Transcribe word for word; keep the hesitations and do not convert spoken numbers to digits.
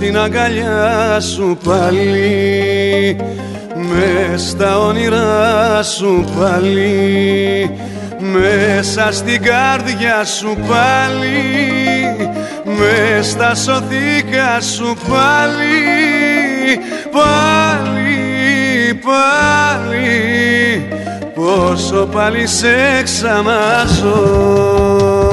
στην αγκαλιά σου πάλι, μες στα όνειρά σου πάλι, μέσα στην καρδιά σου πάλι, μες στα σωθήκα σου πάλι, πάλι, πάλι, πόσο πάλι σε ξαναζώ.